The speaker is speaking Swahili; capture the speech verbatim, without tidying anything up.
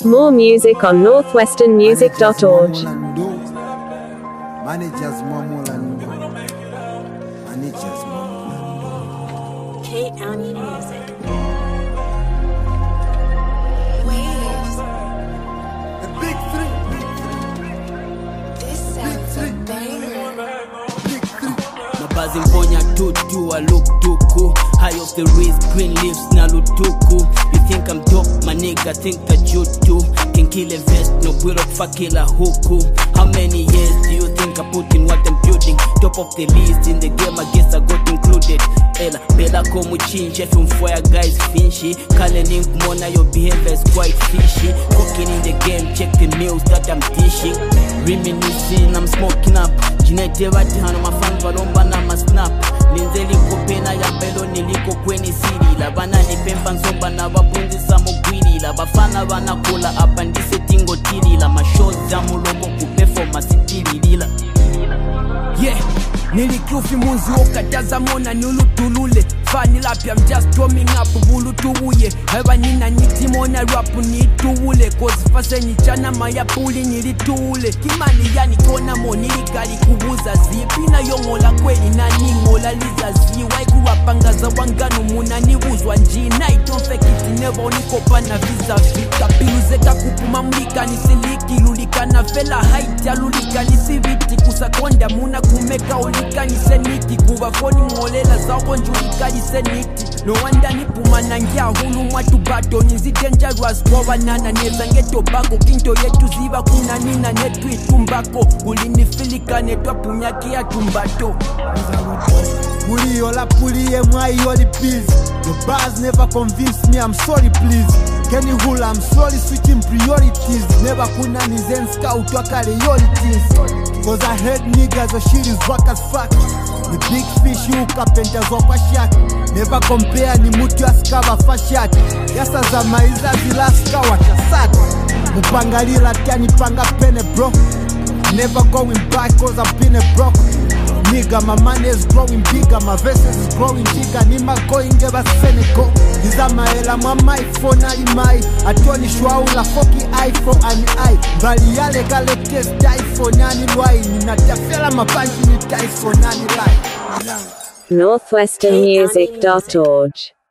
More music on northwestern music dot org. Managers Mamolando. Managers Mamolando. K Annie Music. Waves. The big three. This sounds a banger. Big three. Mabazi mponya tutu, I look tuku. High off the wrist, green leaves na lutuku. You think I'm dope, my nigga, think that you too can kill a vest, no bullet fuck killer huku. How many years do you think I put in what I'm building? Top of the list in the game, I guess I got included. Ella, Bella komu chinche from four guys finchy. Kalening mona, your behavior is quite fishy. Cooking in the game, check the meals that I'm dishing. Reminiscing, I'm smoking up. Jinete wati hano mafan balomba na masnap. Linzeli kopena ya mbelo niliko kweni siri. Labana ni pempa nsomba na wapunzi samogwili. Labafana wana kula apandise tingo tili. La mashows ya muloko kupefo masitili lila. Yeah, nilikufi muzi okataza mona nulutulule. Fani lapya, I'm just drumming up bulu tuuye. Hewa nina niti mona rapu ni tuule. Kozi fase ni chana maya puli nilituule. Kimani yani kona mo nilikali kubuza zipi. Na yongola kweli na ningola liza zi. Waiku wapangaza wanganu muna niwuzwa njina. I don't fake it, never unikopa na visa vita. Piluzeka kupuma mlika nisiliki. Lulika na fela haiti ya lulika nisiviti. Kusakonda muna kumeka ulika niseniti. Kuvafoni ngolela zao njulika niseniti. No wonder nipuma na ngia hulu mwatu bato. Nizi dangerous kwa wanana neza ngeto bako. Kinto yetu ziva kuna nina netu itumbako. Ulinifilika netwa punyaki ya tumbato. Puli yola puli ye mwai yoli please. The bars never convince me, I'm sorry please. Kenny Hula, I'm slowly switching priorities. Never kuna nizen scout waka realities. Cause I heard niggas, the shit is whack as fuck. The big fish you carpenters wakwa shack. Never compare ni mutu ya skava fashat. Yasa za maiza zila skawa chasat. Mupangalila tiani panga pene bro. Never going back cause I've been a broke. Nigga, my money is growing bigger, my verses is growing bigger. Nima going geba Senegal. Nizama ela mama iPhone ali mai. Atoni shwaula foki iPhone ani ai. Bali yale kale test iPhone ani lwai. Ninatafela mabanji ni Tyson ani lai. northwestern music dot org.